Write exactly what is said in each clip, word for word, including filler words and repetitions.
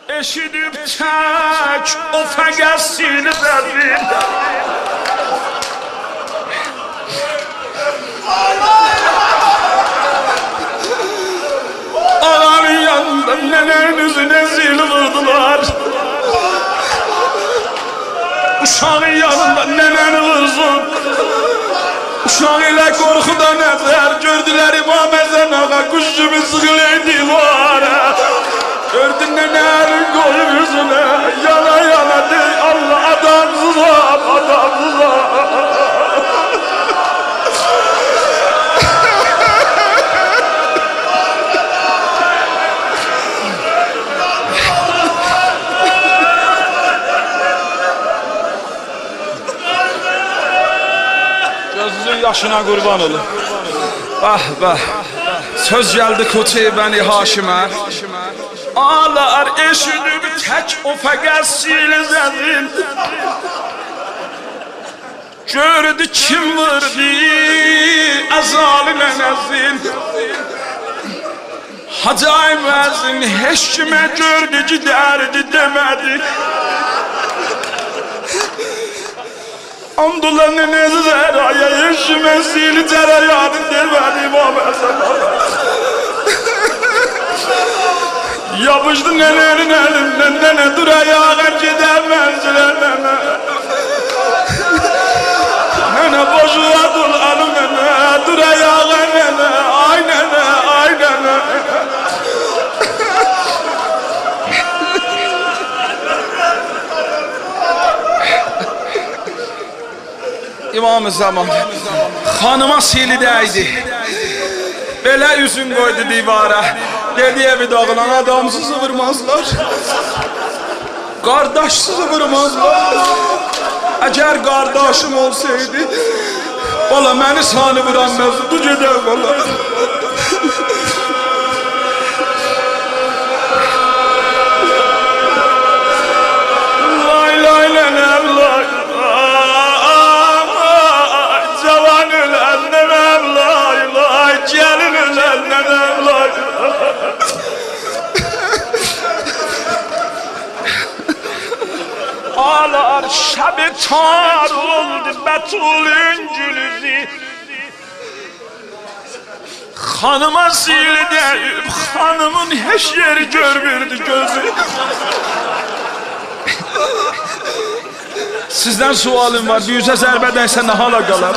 Eşidip tek o fəqəsini bədir. Ağanın yanında nənənizin ezili vurdular. Uşağın yanında nənəni vursun. Uşaq ilə qorxudan əzər gördülər İmam Həsən ağa kuş kimi sıxılıydı var. Gördün nənənin qoyub yüzünə yana yana dey Allah adamsızam adamsızam. Gözünüzün yaşına qurban olun. Bah bah. Söz geldi Kuti Bəni Haşimə. Ağlar eşidib tək o fəqəsini zədin. Gördü kim vurdu əzalı nənəzin. Hacı Məzin heç kimə gördü ki dərdi demədi. Amdullah nənəzi zəraya heç kimə sili cərəyanı demədi İmam Həsən ağa. Yapışdı nenenin elinden, nene dur ayağa gider menzilen nene. Nene boşuna dur alın nene, dur ayağa nene, ay nene, ay nene. İmam-ı Zaman hanıma sili dəydi. Belə üzün koydu divara. Dedi evi dağılan adamsız vurmazlar. Kardeşsiz vurmazlar. Eğer kardeşim olsaydı valla beni sani vuranmazdı. Bu gider valla. Lay lay nenem lay. Cavan ölen nenem lay lay. Gelin ölen nenem lay. Ağlar şəbi tar oldu Bətulün gülüzü. Xanıma sili deyib xanımın heç yeri görmürdü gözü. Sizden sualım var, bir yüzə zərbə dəysə nə hala qalar?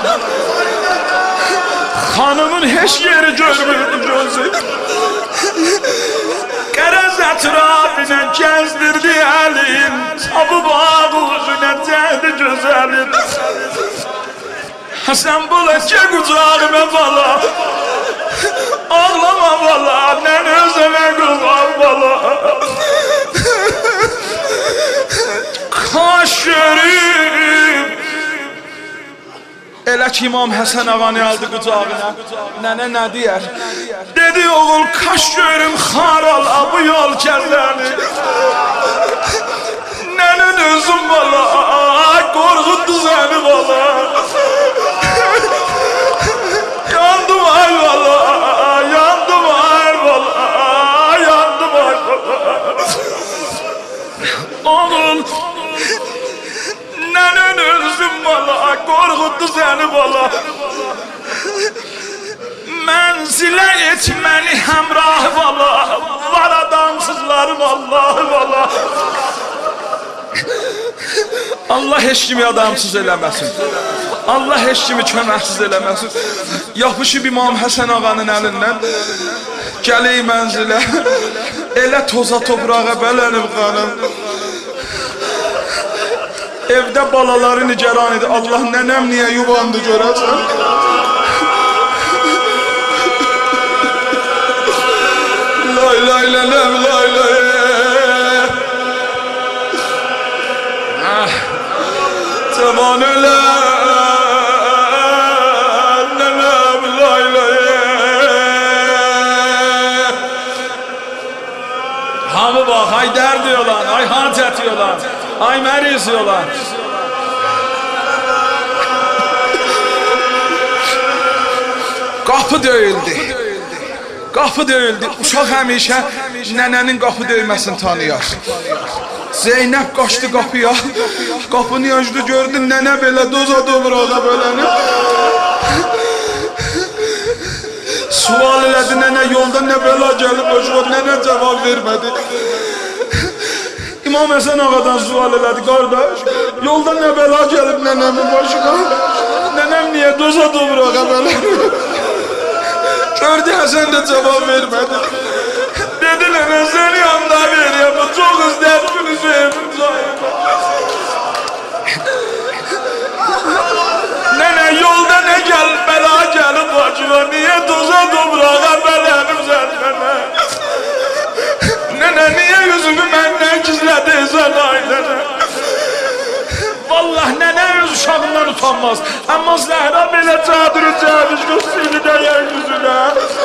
Xanımın heç yeri görmürdü gözü. Qərəz ətrafına gəzdirdi əlin, sabı bağlığına cəhdi gözəlin. Həsən bulacaq qucağıma bala, ağlama bala, nən özümə qulaq bala. Kaş görüb elə ki İmam Həsən ağanı aldı qucağına. Nənə nə deyər? Dedi oğul kaş görüm xarala bu yol kəzəni. Nənən özüm bala, qorxutdu səni bala. Yandım ay bala, yandım ay bala, yandım ay bala. Oğul nənən özüm bala, qorxutdu səni bala. Mənzilə etməni həmrah bala, var adamsızlarım Allahı bala. Allah heç kimi adamsız eləməsin. Allah heç kimi köməksiz eləməsin. Yapışıb İmam Həsən ağanın əlindən gələk mənzilə. Elə toza toprağa bələnib qanım. Evdə balaları nigeran idi. Allah nənəm niyə yuvandı görəcəm. Lay lay nənəm lay lay. Cavan ölen nənəm lay lay. Hamı bax, ay dər diyorlar, ay hacət diyorlar. Ay meriz diyorlar. Kapı döyüldü. Kapı döyüldü. Uşaq həmişə nənənin qapı döyməsini tanıyar. Zeynəb qaçdı qapıya. Qapını açdı, gördü nənə belə doza domrağa böləni. Sual elədi nənə, yolda nə bəla gəlib başına, nənə cavab vermədi. İmam Həsən ağadan sual elədi, qardaş, yolda nə bəla gəlib nənəmin başına, nənəm niyə doza domrağa böləni? Gördü Həsən də cavab vermədi. Dedi nənə, sən yanında veriyəm, çox izləyir günü Zeynəmin zahirə. Nənə, yolda nə gəlib, bəla gəlib başına, niyə doza domrağa bələnim sən nənə? Nənə, niyə yüzümü məndən gizlədiysən ay nənə? Vallahi nənə öz uşağından utanmaz. Amma Zəhra belə cadırı cəviş göstərini dəyər yüzünə.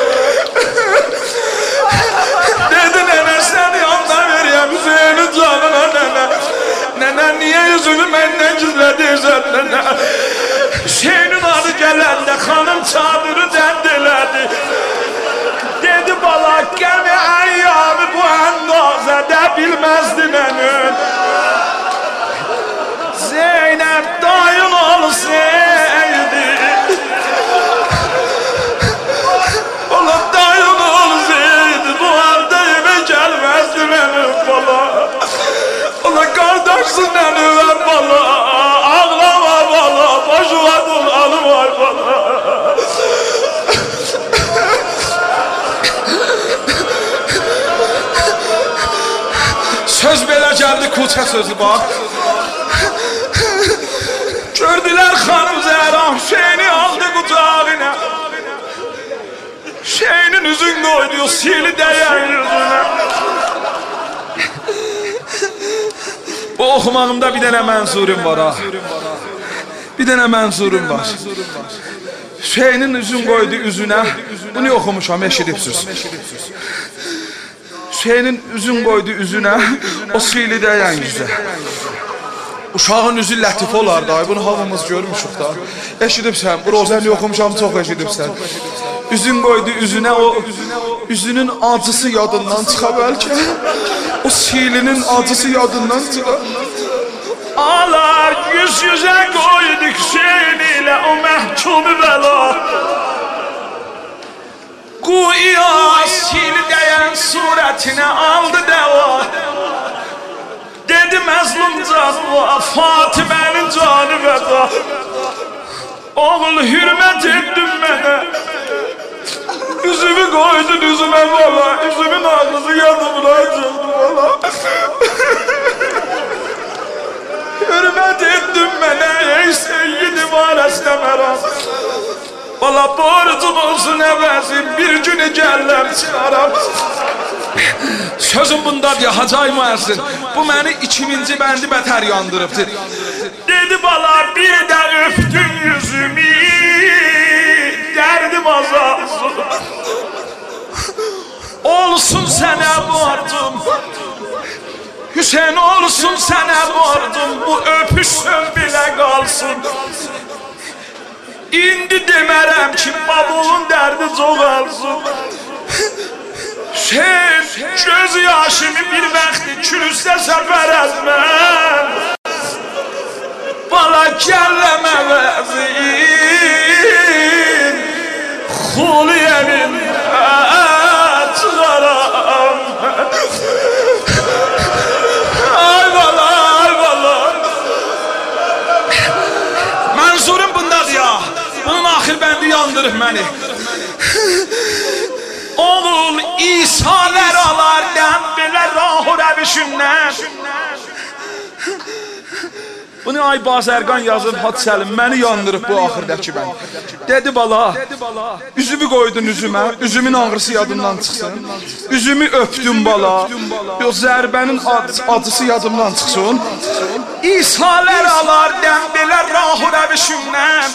Dedi nənə, sən yanına veriyəm Hüseynin canına nənə. Nənə, niyə yüzümü məndən gizlədiysən nənə? Hüseynin adı gələndə xanım çadırı dənd elədi. Dedi bala, gəmi əyyamı bu əndazədə bilməzdi mənim. Zeynəb dayın olsaydı, ola dayın olsaydı, bu halde eve gelmezdi benim bala. Ola kardeşsin benim bala, ağlama bala, başıma dolanım ay bala. Söz belə gəldi, kuçə sözü bax. Gördülər xanım Zəhra, Hüseyni aldı qucağına. Hüseynin üzün qoydu, sili dəyər yüzünə. Bu oxumağımda bir dənə mənsurum var ha. Bir dənə mənsurum var. Hüseynin üzün qoydu üzünə. Bunu oxumuşam, eşidibsiz. Hüseynin üzün qoydu üzünə, o sili dəyən yüzə. Uşağın üzü lətif olar da, bunu hamımız görmüşük da. Eşidibsən, bu rozəni oxumuşam, çox eşidibsən. Üzün qoydu üzünə, o üzünün acısı yadından çıxa bəlkə. O silinin acısı yadından çıxa. Alar yüz yüzə qoydu Hüseyin ilə o məhkumu bəla. Quya sil dəyən surətinə aldı dəva. Dedi məzlum canıva, Fatimənin canı vəda. Oğul hürmət etdim mənə, üzümü qoydun üzümə bala, üzümün ağzı yadımına açıldı bala. Hürmət etdim mənə, ey seyyidim arəslə məram. Bala borcum olsun əvəzim, bir günü gəlləm çıxaram. Sözüm bundadır ya, Hacı Müəzzin, bu məni ikinci bəndi bətər yandırıbdır. Dedi bala, bir də öpdün yüzümü, dərdim azalsın. Olsun sənə borcum, Hüseyin olsun sənə borcum, bu öpüşün bilə qalsın. İndi demərəm ki, babulun dərdi çoğalsın. Sen göz yaşımı bir vaxtı külüstə səfər etməm. Bala gəlləm əvəzin, xulu yəmində çıxaram. Ay bala, ay bala. Mənsurum bundadır ya, bunun axır bəndi yandırıb məni. Oğul İsa'lər alar dəmbilə rahur əbişündən. Bunu ay Bazərqan yazıb Hacı Səlim, məni yandırıb bu axırdakı mən. Dedi bala, üzümü qoydun üzümə, üzümün ağrısı yadımdan çıxsın. Üzümü öpdüm bala, o zərbənin acısı yadımdan çıxsın. İsa'lər alar dəmbilə rahur əbişündən.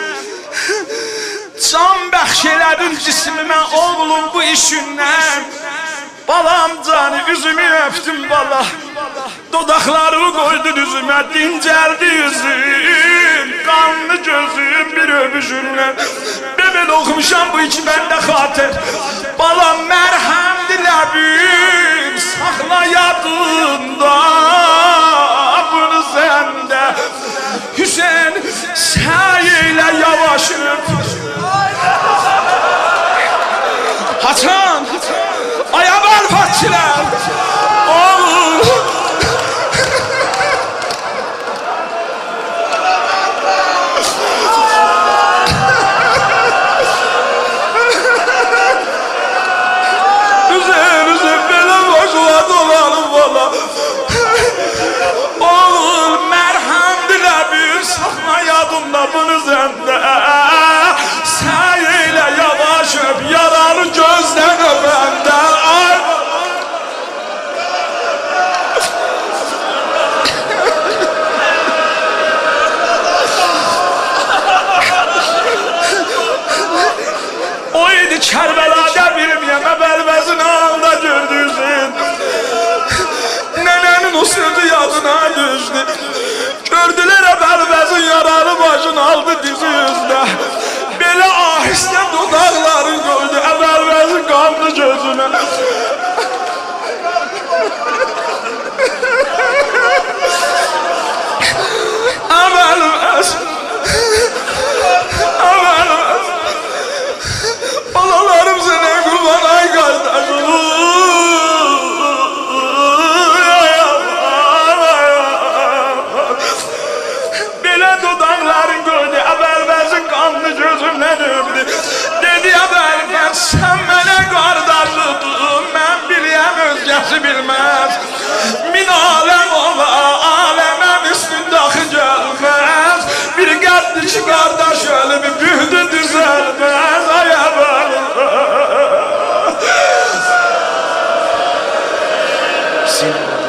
Can bəxş elədin cismimə oğlum bu işindən. Balam canı üzümü öpdüm bala, dodaqlarımı qoydun üzümə, dincəldi yüzüm, qanlı gözüm bir öpüşündən. Belə oxumuşam bu iki məndə xatır. Balam mərhəm diləbim saxla yadında bunu səndə Hüseyin səy ilə yavaşıb Haçan ayabar fatçilər olur Hüseyin Hüseyin belə başına dolanım valla Olur mərhəm diləbim saxla yadımda bunu səndə Səy ilə yavaş öp yaralı gözdən öpəndə Ay O idi Kərbəlada birim yemə bəlbəzin halda gördüysün Nənənin o sözü yadına düşdü Gördülər bəlbəzin yaralı başın aldı dizi yüzdə Belə ahistə dodaqların qoydu Əvəlbəzin qanlı gözünə Əvəlbəz Əvəlbəz Balalarım sənə qurban ay qardaşım Belə dodaqların qoydu Əvəlbəzin qanlı gözümdən öpdü Dedi əvəlbəz sən mənə qardaşıdın Mən biliyəm özgəsi bilməz Min aləm ola aləməm üstündə axı gəlməz Bir qəddi ki qardaş ölüb bühdü düzəlməz Ay əvəlbəz